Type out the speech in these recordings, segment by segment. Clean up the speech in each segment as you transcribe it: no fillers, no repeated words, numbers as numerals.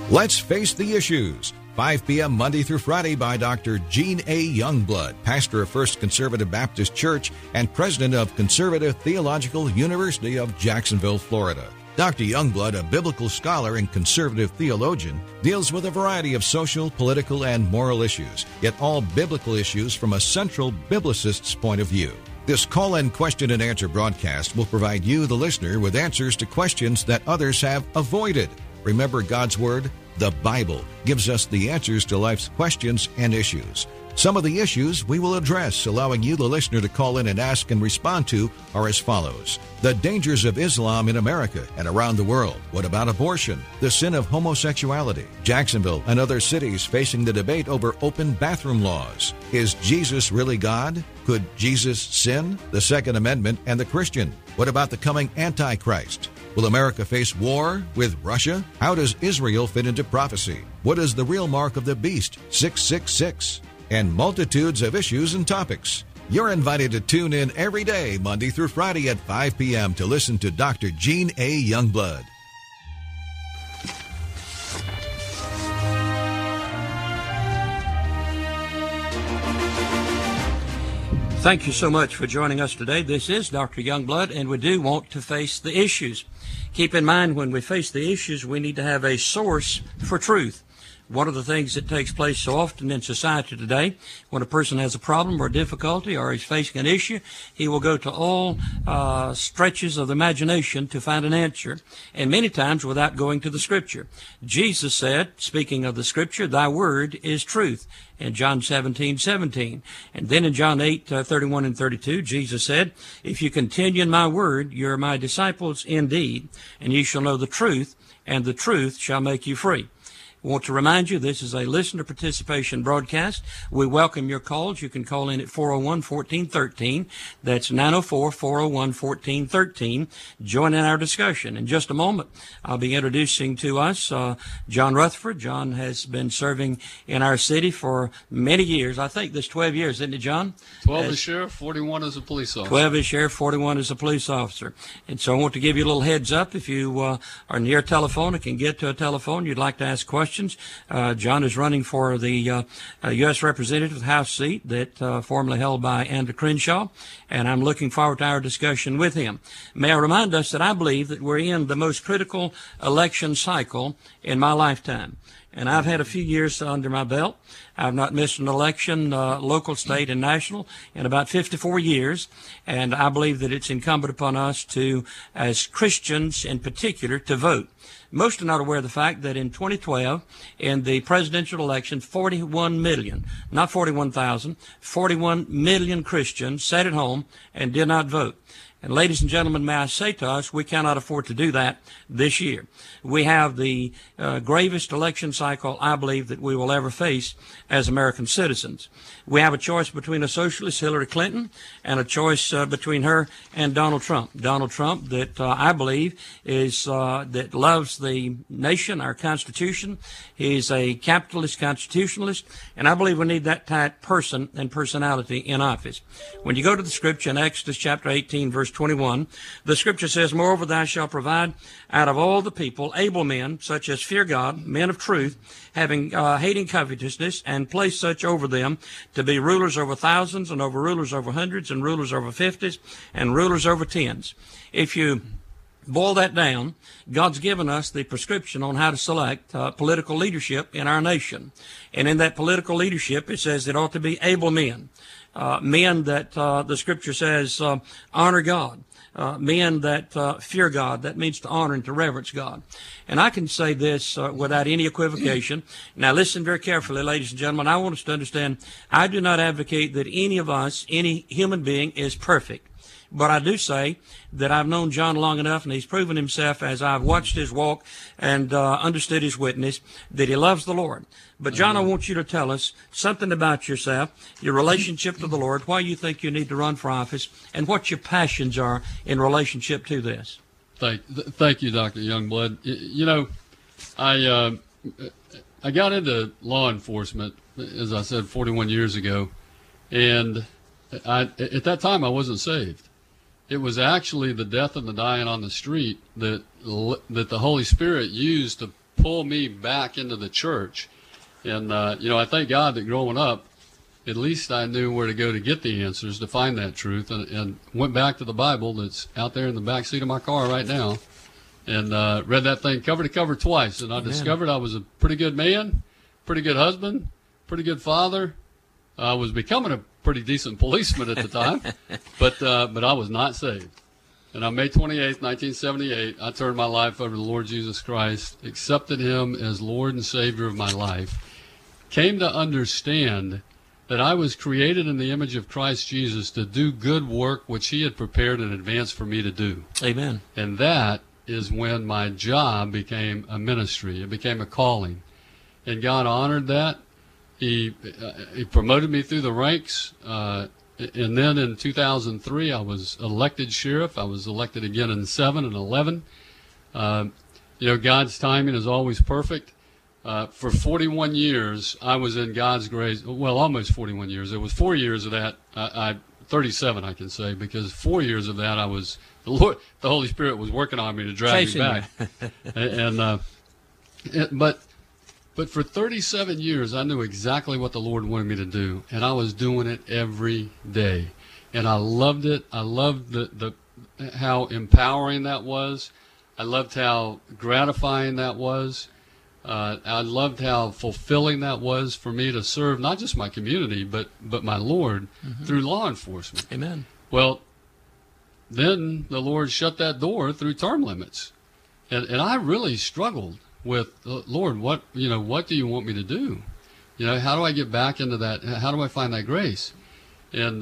Let's Face the Issues, 5 p.m. Monday through Friday by Dr. Gene A. Youngblood, pastor of First Conservative Baptist Church and president of Conservative Theological University of Jacksonville, Florida. Dr. Youngblood, a biblical scholar and conservative theologian, deals with a variety of social, political, and moral issues, yet all biblical issues from a central biblicist's point of view. This call-in question and answer broadcast will provide you, the listener, with answers to questions that others have avoided. Remember, God's Word, the Bible, gives us the answers to life's questions and issues. Some of the issues we will address, allowing you, the listener, to call in and ask and respond to, are as follows. The dangers of Islam in America and around the world. What about abortion? The sin of homosexuality. Jacksonville and other cities facing the debate over open bathroom laws. Is Jesus really God? Could Jesus sin? The Second Amendment and the Christian. What about the coming Antichrist? Will America face war with Russia? How does Israel fit into prophecy? What is the real mark of the beast, 666? And multitudes of issues and topics. You're invited to tune in every day, Monday through Friday at 5 p.m. to listen to Dr. Gene A. Youngblood. Thank you so much for joining us today. This is Dr. Youngblood, and we do want to face the issues. Keep in mind, when we face the issues, we need to have a source for truth. One of the things that takes place so often in society today, when a person has a problem or a difficulty or is facing an issue, he will go to all stretches of the imagination to find an answer, and many times without going to the Scripture. Jesus said, speaking of the Scripture, "Thy word is truth," in John 17:17. And then in John 8:31 and 32, Jesus said, "If you continue in my word, you are my disciples indeed, and ye shall know the truth, and the truth shall make you free." I want to remind you, this is a listener participation broadcast. We welcome your calls. You can call in at 401-1413. That's 904-401-1413. Join in our discussion. In just a moment, I'll be introducing to us John Rutherford. John has been serving in our city for many years. I think there's 12 years, isn't it, John? 12 as sheriff, 41 as a police officer. 12 as sheriff, 41 as a police officer. And so I want to give you a little heads up. If you are near a telephone or can get to a telephone, you'd like to ask questions. John is running for the U.S. Representative House seat that formerly held by Andrew Crenshaw, and I'm looking forward to our discussion with him. May I remind us that I believe that we're in the most critical election cycle in my lifetime. And I've had a few years under my belt. I've not missed an election, local, state, and national, in about 54 years. And I believe that it's incumbent upon us to, as Christians in particular, to vote. Most are not aware of the fact that in 2012, in the presidential election, 41 million, not 41,000, 41 million Christians sat at home and did not vote. And ladies and gentlemen, may I say to us, we cannot afford to do that this year. We have the gravest election cycle, I believe, that we will ever face as American citizens. We have a choice between a socialist, Hillary Clinton, and a choice between her and Donald Trump. Donald Trump, that I believe is that loves the nation, our Constitution. He's a capitalist constitutionalist, and I believe we need that type person and personality in office. When you go to the Scripture in Exodus chapter 18, verse 21, the Scripture says, "Moreover, thou shalt provide out of all the people able men, such as fear God, men of truth, having hating covetousness, and place such over them to be rulers over thousands, and over rulers over hundreds, and rulers over fifties, and rulers over tens." If you boil that down, God's given us the prescription on how to select political leadership in our nation. And in that political leadership, it says it ought to be able men. Men that the Scripture says honor God. Men that fear God. That means to honor and to reverence God. And I can say this without any equivocation. Now listen very carefully, ladies and gentlemen. I want us to understand, I do not advocate that any of us, any human being, is perfect. But I do say that I've known John long enough, and he's proven himself as I've watched his walk and understood his witness, that he loves the Lord. But John, I want you to tell us something about yourself, your relationship to the Lord, why you think you need to run for office, and what your passions are in relationship to this. Thank you, Dr. Youngblood. You know, I got into law enforcement, as I said, 41 years ago, and at that time I wasn't saved. It was actually the death and the dying on the street that the Holy Spirit used to pull me back into the church. And, I thank God that growing up, at least I knew where to go to get the answers, to find that truth, and went back to the Bible that's out there in the back seat of my car right now, and read that thing cover to cover twice. And I discovered I was a pretty good man, pretty good husband, pretty good father. I was becoming a pretty decent policeman at the time, but I was not saved. And on May 28th, 1978, I turned my life over to the Lord Jesus Christ, accepted him as Lord and Savior of my life, came to understand that I was created in the image of Christ Jesus to do good work which he had prepared in advance for me to do. Amen. And that is when my job became a ministry. It became a calling. And God honored that. He promoted me through the ranks. And then in 2003, I was elected sheriff. I was elected again in 7 and 11. God's timing is always perfect. For 41 years, I was in God's grace. Well, almost 41 years. There was 4 years of that. 37, I can say, because 4 years of that, the Holy Spirit was working on me to drag me back. But for 37 years, I knew exactly what the Lord wanted me to do, and I was doing it every day, and I loved it. I loved how empowering that was. I loved how gratifying that was. I loved how fulfilling that was for me to serve not just my community, but my Lord through law enforcement. Amen. Well, then the Lord shut that door through term limits, and I really struggled with, Lord, what do you want me to do? How do I get back into that? How do I find that grace? And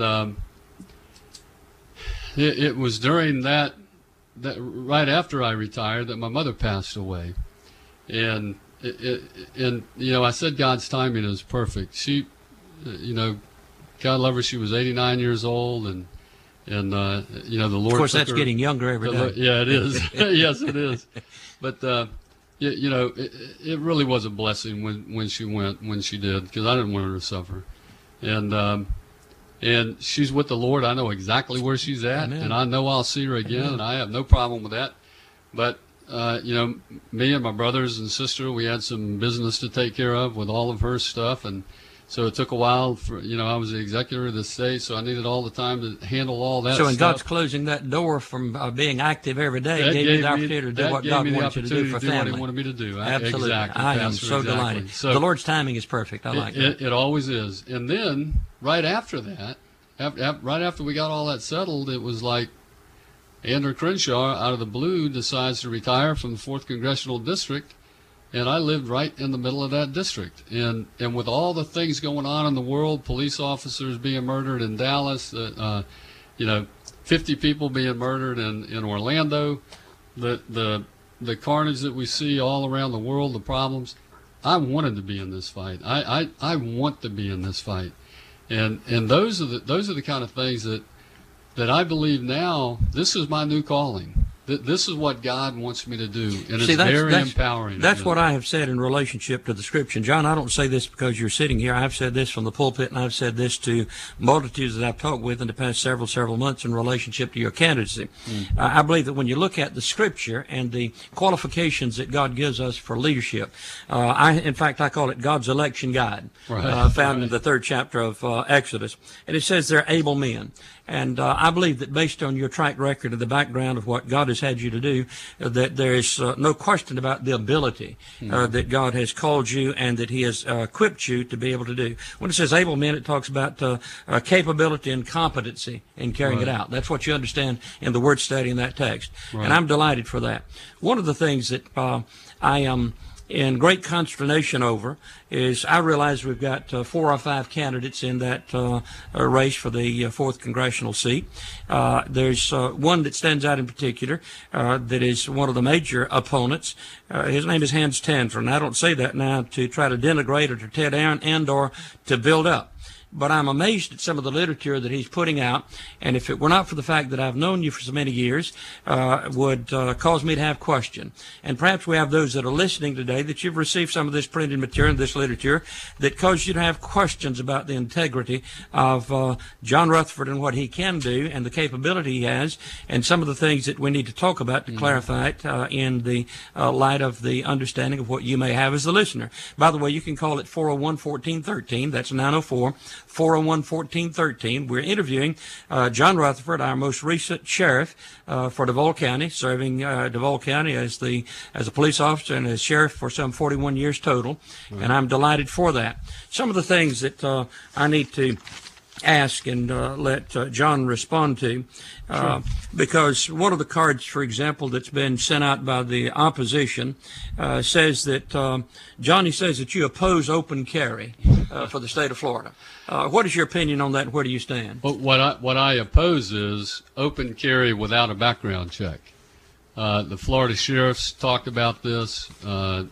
it was during that right after I retired that my mother passed away, and I said God's timing is perfect. She, God love her, she was 89 years old, and the Lord. Of course, that's getting younger every day. Yeah, it is. Yes, it is. But it really was a blessing when she did, because I didn't want her to suffer, and she's with the Lord. I know exactly where she's at. Amen. And I know I'll see her again. Amen. And I have no problem with that. But me and my brothers and sister, we had some business to take care of with all of her stuff, and so it took a while for, I was the executor of the estate, so I needed all the time to handle all that stuff. So when God's closing that door from being active every day, gave you the opportunity to do what God wanted you to do for family. What he wanted me to do. Absolutely. Exactly. I am so delighted. So the Lord's timing is perfect. I like that. It always is. And then right after that, right after we got all that settled, it was like Andrew Crenshaw, out of the blue, decides to retire from the 4th Congressional District, and I lived right in the middle of that district. And with all the things going on in the world, police officers being murdered in Dallas, 50 people being murdered in Orlando, the carnage that we see all around the world, the problems, I wanted to be in this fight. I want to be in this fight. And those are the kind of things that I believe now, this is my new calling. This is what God wants me to do, and it's very empowering. That's what I have said in relationship to the Scripture. And John, I don't say this because you're sitting here. I've said this from the pulpit, and I've said this to multitudes that I've talked with in the past several months in relationship to your candidacy. I believe that when you look at the Scripture and the qualifications that God gives us for leadership, in fact, I call it God's election guide, found in the 3rd chapter of Exodus. And it says they're able men. And I believe that based on your track record and the background of what God has had you to do, that there is no question about the ability that God has called you and that he has equipped you to be able to do. When it says able men, it talks about capability and competency in carrying it out. That's what you understand in the word study in that text. And I'm delighted for that. One of the things that I am in great consternation over is I realize we've got 4 or 5 candidates in that race for the 4th congressional seat. There's one that stands out in particular that is one of the major opponents. His name is Hans Tanzer, and I don't say that now to try to denigrate or to tear down and or to build up. but I'm amazed at some of the literature that he's putting out. And if it were not for the fact that I've known you for so many years, would cause me to have question. And perhaps we have those that are listening today that you've received some of this printed material and this literature that cause you to have questions about the integrity of John Rutherford and what he can do and the capability he has, and some of the things that we need to talk about to clarify it in the light of the understanding of what you may have as the listener. By the way, you can call it 401-1413. That's 904-401-1413. We're interviewing John Rutherford, our most recent sheriff for Duval County, serving Duval County as a police officer and as sheriff for some 41 years total, and I'm delighted for that. Some of the things that I need to ask and let John respond to, because one of the cards, for example, that's been sent out by the opposition says that, Johnny says that you oppose open carry for the state of Florida. What is your opinion on that, and where do you stand? Well, what I oppose is open carry without a background check. The Florida sheriffs talked about this, and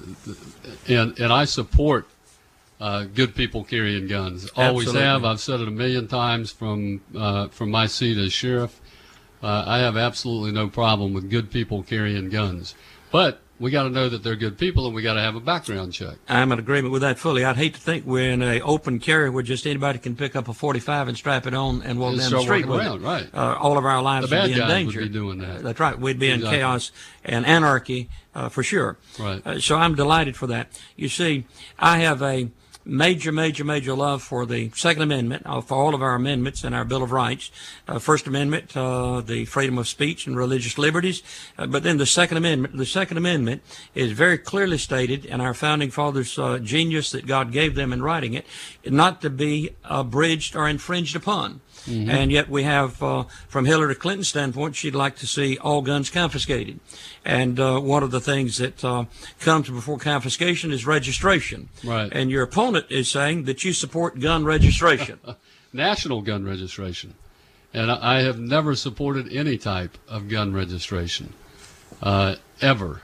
I support good people carrying guns. Always Absolutely. have. I've said it a million times from my seat as sheriff. I have absolutely no problem with good people carrying guns. But we got to know that they're good people, and we got to have a background check. I'm in agreement with that fully. I'd hate to think we're in an open carry where just anybody can pick up a .45 and strap it on and walk And down the start street walking with around, it. right. All of our lives The bad would be in guys danger. would be doing that. That's right. We'd be in Exactly. chaos and anarchy for sure. Right. So I'm delighted for that. You see, I have a major love for the Second Amendment, for all of our amendments and our Bill of Rights. First Amendment, the freedom of speech and religious liberties. But then the Second Amendment. The Second Amendment is very clearly stated in our founding fathers' genius that God gave them in writing it, not to be abridged or infringed upon. Mm-hmm. And yet we have, from Hillary Clinton's standpoint, she'd like to see all guns confiscated. And one of the things that comes before confiscation is registration. Right. And your opponent is saying that you support gun registration. National gun registration. And I have never supported any type of gun registration, ever.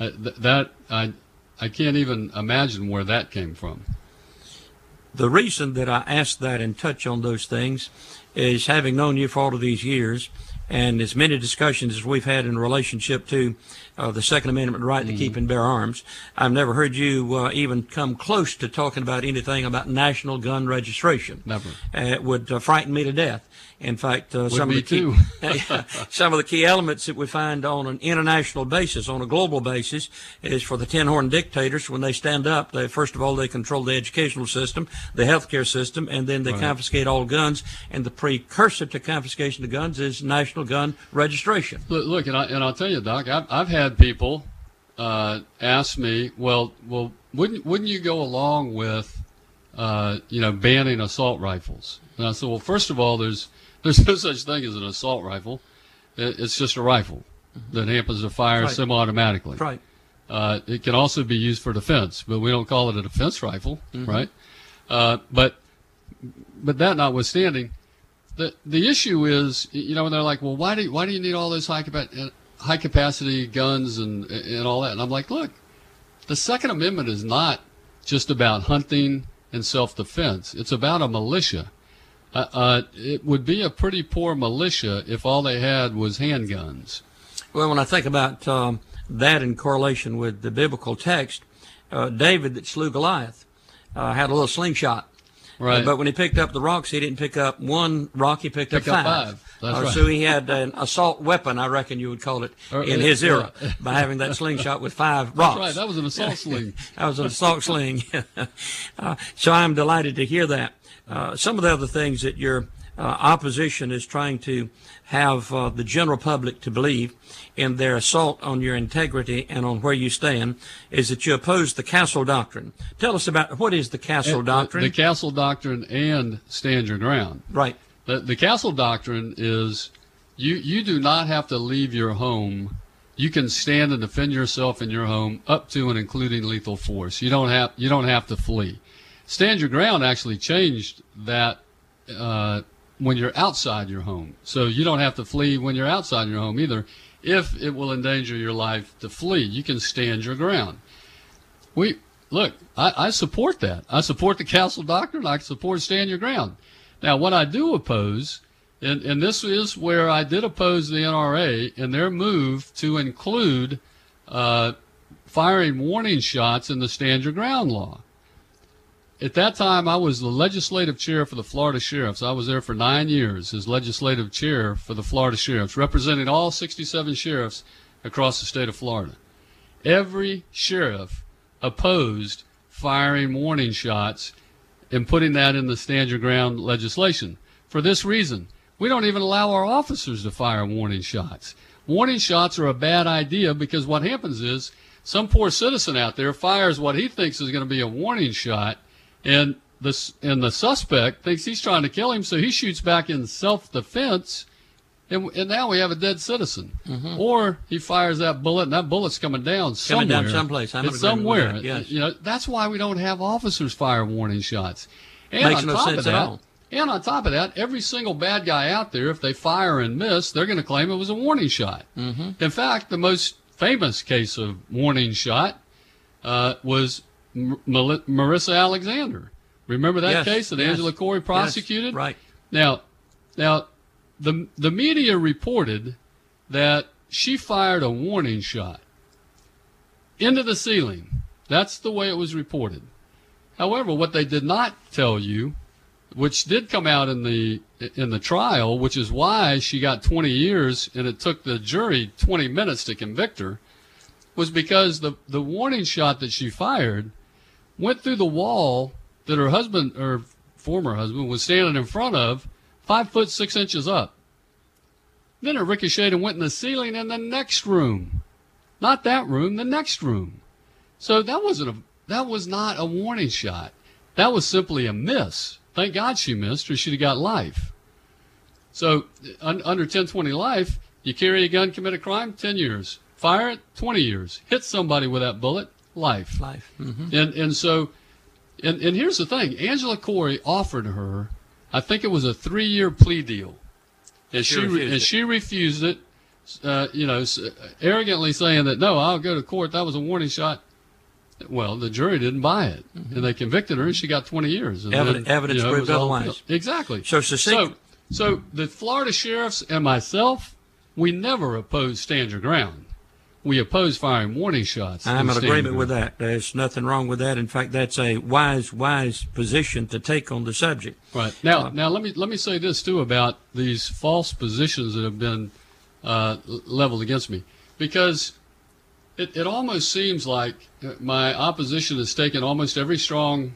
I can't even imagine where that came from. The reason that I asked that and touch on those things is, having known you for all of these years, and as many discussions as we've had in relationship to the Second Amendment right to keep and bear arms, I've never heard you even come close to talking about anything about national gun registration. Never. It would frighten me to death. In fact, some of me the some of the key elements that we find on an international basis, on a global basis, is for the tin-horn dictators, when they stand up, first of all, they control the educational system, the healthcare system, and then they confiscate all guns. And the precursor to confiscation of guns is national gun registration. Look, and I'll tell you, Doc, I've had people ask me, well, wouldn't you go along with banning assault rifles? And I said, well, first of all, there's no such thing as an assault rifle. It's just a rifle that happens to fire semi-automatically. Right. It can also be used for defense, but we don't call it a defense rifle, right? But that notwithstanding, the issue is, when they're like, well, why do you need all those high capacity guns and all that? And I'm like, look, the Second Amendment is not just about hunting and self-defense. It's about a militia. It would be a pretty poor militia if all they had was handguns. Well, when I think about that in correlation with the biblical text, David that slew Goliath had a little slingshot. Right. But when he picked up the rocks, he didn't pick up one rock, he picked up five. That's right. So he had an assault weapon, I reckon you would call it, in his era, by having that slingshot with 5 rocks. That's right. That was an assault sling. That was an assault sling. So I'm delighted to hear that. Some of the other things that your opposition is trying to have the general public to believe in their assault on your integrity and on where you stand is that you oppose the Castle Doctrine. Tell us about what is the Castle Doctrine? The Castle Doctrine and Stand Your Ground. Right. The Castle Doctrine is you do not have to leave your home. You can stand and defend yourself in your home up to and including lethal force. You don't have to flee. Stand Your Ground actually changed that when you're outside your home. So you don't have to flee when you're outside your home either. If it will endanger your life to flee, you can stand your ground. look, I support that. I support the Castle Doctrine. I support stand your ground. Now, what I do oppose, and this is where I did oppose the NRA in their move to include firing warning shots in the stand your ground law. At that time, I was the legislative chair for the Florida Sheriffs. I was there for 9 years as legislative chair for the Florida Sheriffs, representing all 67 sheriffs across the state of Florida. Every sheriff opposed firing warning shots and putting that in the stand your ground legislation. For this reason, we don't even allow our officers to fire warning shots. Warning shots are a bad idea because what happens is some poor citizen out there fires what he thinks is going to be a warning shot, and the suspect thinks he's trying to kill him, so he shoots back in self-defense, and now we have a dead citizen. Mm-hmm. Or he fires that bullet, and that bullet's coming down somewhere. Coming down someplace. It's somewhere. That, yes. You know, that's why we don't have officers fire warning shots. And Makes no sense at all. And on top of that, every single bad guy out there, if they fire and miss, they're going to claim it was a warning shot. Mm-hmm. In fact, the most famous case of warning shot was Marissa Alexander. Remember that case that Angela Corey prosecuted? Yes, right. Now, the media reported that she fired a warning shot into the ceiling. That's the way it was reported. However, what they did not tell you, which did come out in the trial, which is why she got 20 years and it took the jury 20 minutes to convict her, was because the warning shot that she fired went through the wall that her husband, or former husband, was standing in front of, 5 foot 6 inches up. Then it ricocheted and went in the ceiling in the next room. Not that room, the next room. So that was not a warning shot. That was simply a miss. Thank God she missed, or she'd have got life. So under 1020 life, you carry a gun, commit a crime, 10 years. Fire it, 20 years. Hit somebody with that bullet, life. Life. Mm-hmm. And so here's the thing. Angela Corey offered her, I think it was a 3-year plea deal. And she refused it, arrogantly saying that, no, I'll go to court. That was a warning shot. Well, the jury didn't buy it, and they convicted her, and she got 20 years. And evidence proved otherwise. Exactly. So the Florida sheriffs and myself, we never opposed stand your ground. We oppose firing warning shots. I'm in agreement with that. There's nothing wrong with that. In fact, that's a wise position to take on the subject. Right. Now let me say this too about these false positions that have been leveled against me, because it almost seems like my opposition has taken almost every strong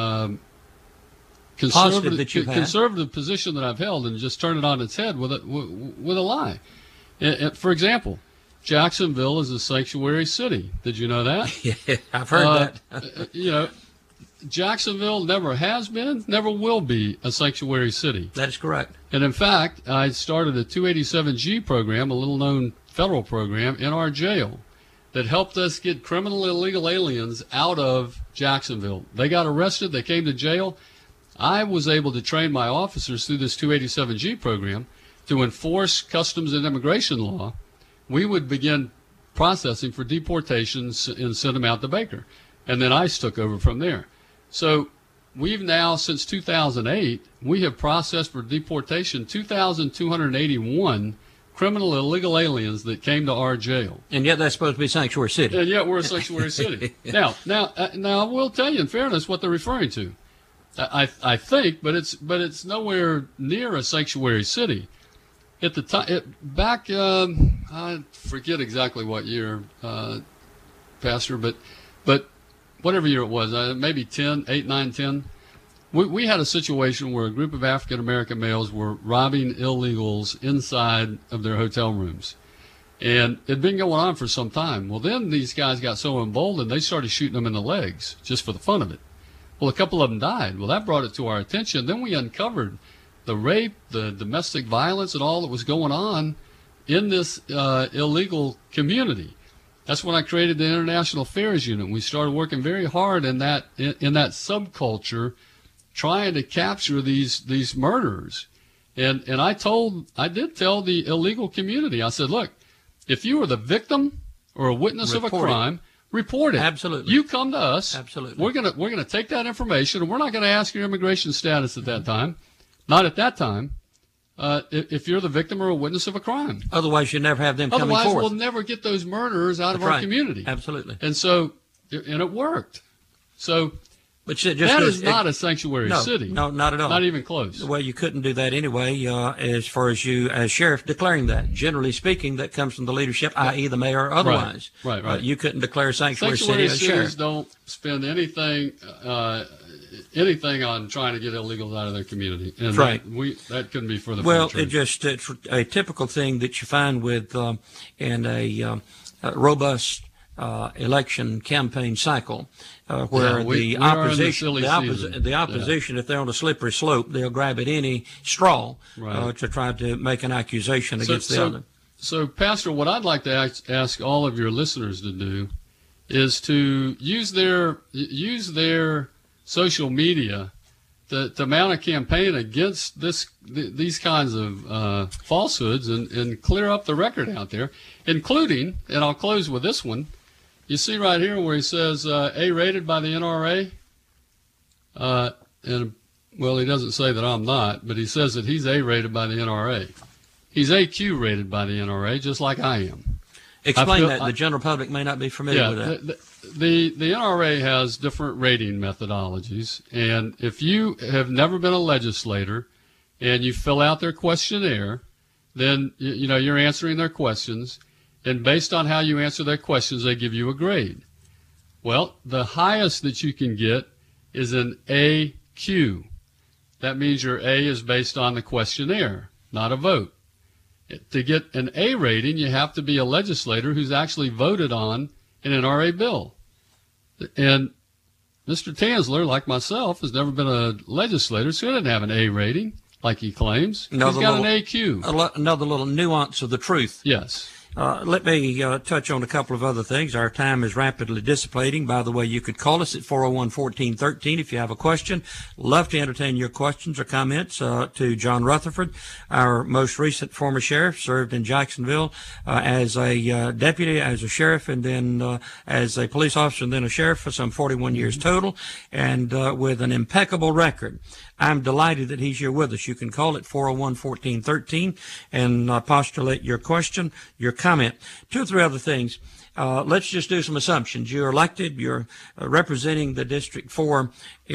conservative position that I've held and just turned it on its head with a lie. For example, Jacksonville is a sanctuary city. Did you know that? Yeah, I've heard that. Jacksonville never has been, never will be a sanctuary city. That is correct. And in fact, I started a 287G program, a little-known federal program, in our jail that helped us get criminal illegal aliens out of Jacksonville. They got arrested. They came to jail. I was able to train my officers through this 287G program to enforce customs and immigration law. We would begin processing for deportations and send them out to Baker. And then ICE took over from there. So we've now, since 2008, we have processed for deportation 2,281 criminal illegal aliens that came to our jail. And yet that's supposed to be a sanctuary city. And yet we're a sanctuary city. Now I will tell you in fairness what they're referring to. I think, but it's nowhere near a sanctuary city. At the time, back, I forget exactly what year, Pastor, but whatever year it was, maybe 8, 9, 10, we had a situation where a group of African-American males were robbing illegals inside of their hotel rooms. And it had been going on for some time. Well, then these guys got so emboldened, they started shooting them in the legs just for the fun of it. Well, a couple of them died. Well, that brought it to our attention. Then we uncovered the rape, the domestic violence, and all that was going on in this illegal community. That's when I created the International Affairs Unit. We started working very hard in that subculture, trying to capture these murderers. And I did tell the illegal community, I said, look, if you are the victim or a witness of a crime, report it. Absolutely. You come to us. Absolutely. We're gonna take that information, and we're not going to ask your immigration status at that time. Not at that time. If you're the victim or a witness of a crime. Otherwise, you never have them coming Otherwise, forth. we'll never get those murderers out of That's our right. community. Absolutely. And so, and it worked. So But just that is not a sanctuary city. No, not at all. Not even close. Well, you couldn't do that anyway, as far as you, as sheriff, declaring that. Generally speaking, that comes from the leadership, i.e. the mayor or otherwise. Right. You couldn't declare sanctuary city Sanctuary as cities sheriff. don't spend anything on trying to get illegals out of their community. And Right. that couldn't be for the Well, free church. it's a typical thing that you find with in a robust election campaign cycle, where we are in the silly the opposition, if they're on a slippery slope, they'll grab at any straw Right. to try to make an accusation against the other. So, Pastor, what I'd like to ask all of your listeners to do is to use their social media to mount a campaign against these kinds of falsehoods and clear up the record out there, including, and I'll close with this one. You see right here where he says A-rated by the NRA, and well, he doesn't say that I'm not, but he says that he's A-rated by the NRA. He's AQ rated by the NRA, just like I am. Explain that. The general public may not be familiar with that. The NRA has different rating methodologies, and if you have never been a legislator and you fill out their questionnaire, then you're answering their questions, and based on how you answer their questions, they give you a grade. Well, the highest that you can get is an AQ. That means your A is based on the questionnaire, not a vote. To get an A rating, you have to be a legislator who's actually voted on an NRA bill. And Mr. Tanzler, like myself, has never been a legislator, so he doesn't have an A rating like he claims. He's got an AQ. Another little nuance of the truth. Yes. Let me touch on a couple of other things. Our time is rapidly dissipating. By the way, you could call us at 401-1413 if you have a question. Love to entertain your questions or comments to John Rutherford, our most recent former sheriff, served in Jacksonville as a deputy, as a sheriff, and then as a police officer, and then a sheriff for some 41 years total, and with an impeccable record. I'm delighted that he's here with us. You can call at 401-1413 and postulate your question, your comment. Two or three other things. Let's just do some assumptions. You're elected. You're representing the District 4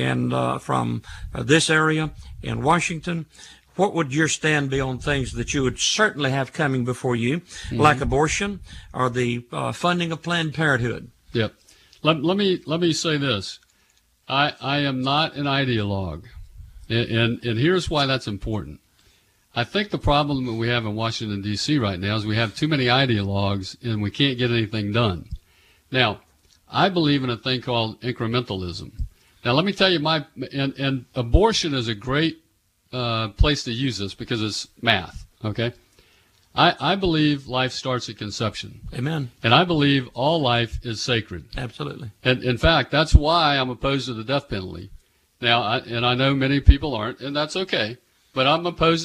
from this area in Washington. What would your stand be on things that you would certainly have coming before you, like abortion or the funding of Planned Parenthood? Yep. Let me say this. I am not an ideologue. And here's why that's important. I think the problem that we have in Washington, D.C. right now is we have too many ideologues and we can't get anything done. Now, I believe in a thing called incrementalism. Now, let me tell you and abortion is a great place to use this because it's math, okay? I believe life starts at conception. Amen. And I believe all life is sacred. Absolutely. And in fact, that's why I'm opposed to the death penalty. Now, I know many people aren't, and that's okay. But I'm opposed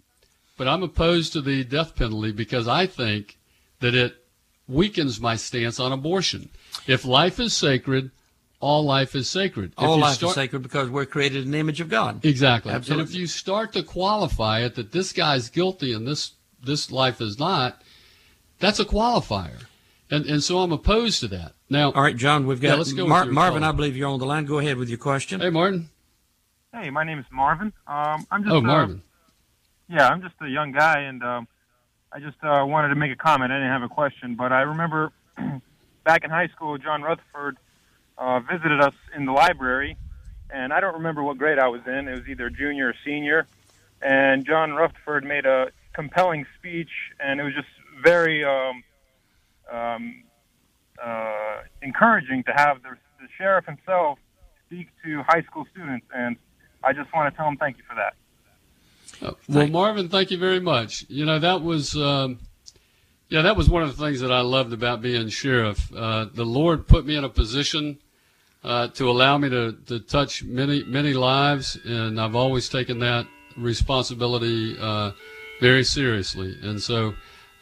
to the death penalty because I think that it weakens my stance on abortion. If life is sacred, all life is sacred. All life is sacred because we're created in the image of God. Exactly. Absolutely. And if you start to qualify it that this guy's guilty and this life is not, that's a qualifier. And so I'm opposed to that. Now, all right, John, we've got let's go Marvin. I believe you're on the line. Go ahead with your question. Hey, Martin. Hey, my name is Marvin. I'm just Marvin. I'm just a young guy, and I just wanted to make a comment. I didn't have a question, but I remember back in high school, John Rutherford visited us in the library, and I don't remember what grade I was in. It was either junior or senior, and John Rutherford made a compelling speech, and it was just very encouraging to have the sheriff himself speak to high school students, and I just want to tell him thank you for that. Well, Marvin, thank you very much. That was one of the things that I loved about being sheriff. The Lord put me in a position to allow me to touch many lives, and I've always taken that responsibility very seriously. And so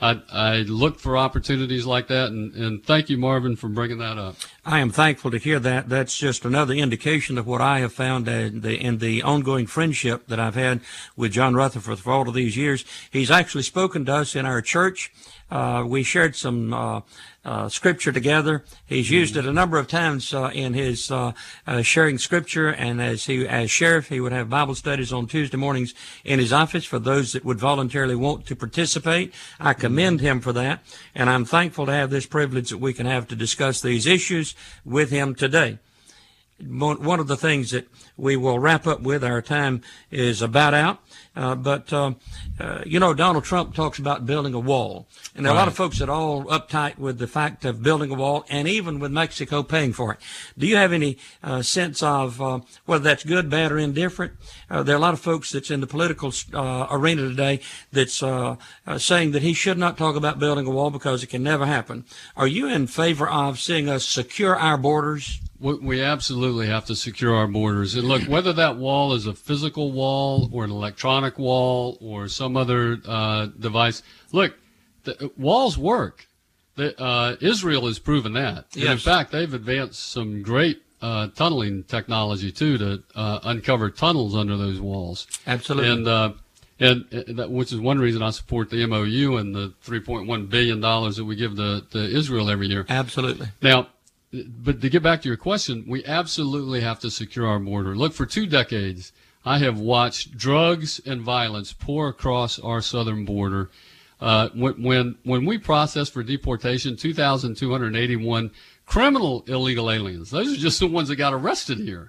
I look for opportunities like that, and thank you, Marvin, for bringing that up. I am thankful to hear that. That's just another indication of what I have found in the ongoing friendship that I've had with John Rutherford for all of these years. He's actually spoken to us in our church. We shared some scripture together. He's used it a number of times in his sharing scripture, and as sheriff, he would have Bible studies on Tuesday mornings in his office for those that would voluntarily want to participate. I commend him for that, and I'm thankful to have this privilege that we can have to discuss these issues with him today. One of the things that we will wrap up with, our time is about out, but Donald Trump talks about building a wall. And there are a lot of folks that are all uptight with the fact of building a wall, and even with Mexico paying for it. Do you have any sense of whether that's good, bad, or indifferent? There are a lot of folks that's in the political arena today that's saying that he should not talk about building a wall because it can never happen. Are you in favor of seeing us secure our borders? We absolutely have to secure our borders. And look, whether that wall is a physical wall or an electronic wall or some other device, look, walls work. Israel has proven that. Yes. And in fact, they've advanced some great tunneling technology, too, to uncover tunnels under those walls. Absolutely. And that, which is one reason I support the MOU and the $3.1 billion that we give to Israel every year. Absolutely. Now, but to get back to your question, we absolutely have to secure our border. Look, for 2 decades, I have watched drugs and violence pour across our southern border. When we process for deportation 2,281 criminal illegal aliens, those are just the ones that got arrested here.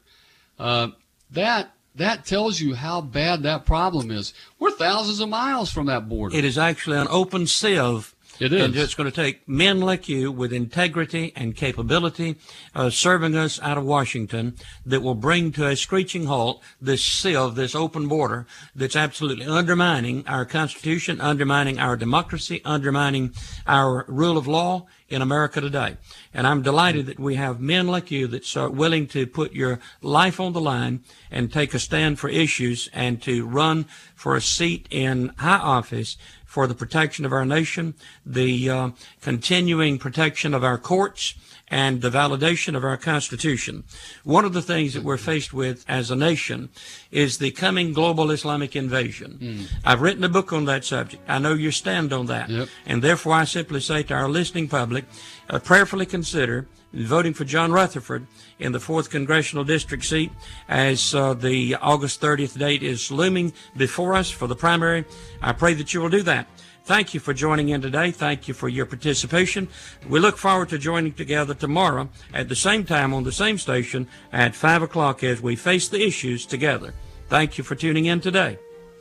That tells you how bad that problem is. We're thousands of miles from that border. It is actually an open sieve. It is. And it's going to take men like you with integrity and capability serving us out of Washington that will bring to a screeching halt this sieve, this open border that's absolutely undermining our Constitution, undermining our democracy, undermining our rule of law in America today. And I'm delighted that we have men like you that are willing to put your life on the line and take a stand for issues and to run for a seat in high office for the protection of our nation, the continuing protection of our courts, and the validation of our Constitution. One of the things that we're faced with as a nation is the coming global Islamic invasion. I've written a book on that subject. I know you stand on that. Yep. And therefore I simply say to our listening public, prayerfully consider voting for John Rutherford in the 4th Congressional District seat as the August 30th date is looming before us for the primary. I pray that you will do that. Thank you for joining in today. Thank you for your participation. We look forward to joining together tomorrow at the same time on the same station at 5 o'clock as we face the issues together. Thank you for tuning in today.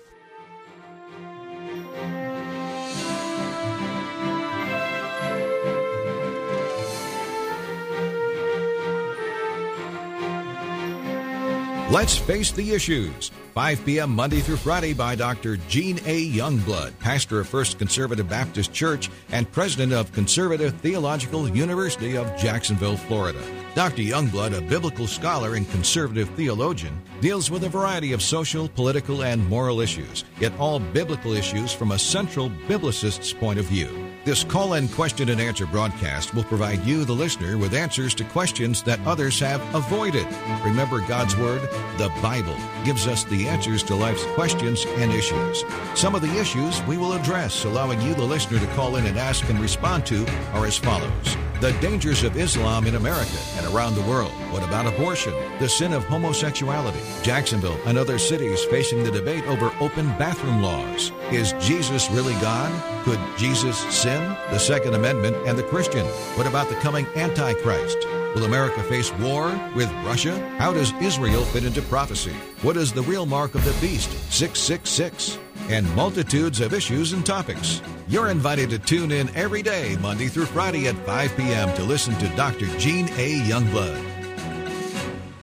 Let's Face the Issues. 5 p.m. Monday through Friday by Dr. Gene A. Youngblood, pastor of First Conservative Baptist Church and president of Conservative Theological University of Jacksonville, Florida. Dr. Youngblood, a biblical scholar and conservative theologian, deals with a variety of social, political, and moral issues, yet all biblical issues from a central biblicist's point of view. This call-in question and answer broadcast will provide you, the listener, with answers to questions that others have avoided. Remember, God's Word, the Bible, gives us the answers to life's questions and issues. Some of the issues we will address, allowing you, the listener, to call in and ask and respond to, are as follows. The dangers of Islam in America and around the world. What about abortion? The sin of homosexuality. Jacksonville and other cities facing the debate over open bathroom laws. Is Jesus really God? Could Jesus sin? The Second Amendment and the Christian. What about the coming Antichrist? Will America face war with Russia? How does Israel fit into prophecy? What is the real mark of the beast? 666. And multitudes of issues and topics. You're invited to tune in every day, Monday through Friday at 5 p.m. to listen to Dr. Gene A. Youngblood.